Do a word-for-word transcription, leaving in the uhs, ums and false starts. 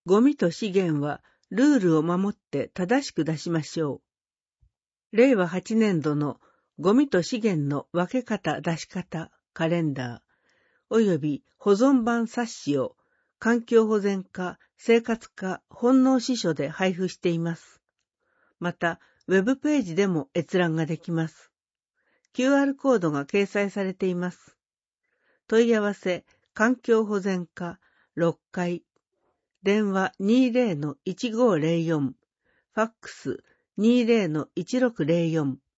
ゴミと資源はルールを守って正しく出しましょう。れいわはちねんどのゴミと資源の分け方出し方カレンダーおよび保存版冊子を環境保全課、生活課、本能司書で配布しています。また、ウェブページでも閲覧ができます。キューアール コードが掲載されています。問い合わせ、環境保全課ろっかい、電話 にじゅうのいちごーぜろよん、ファックス にじゅうのいちろくぜろよん、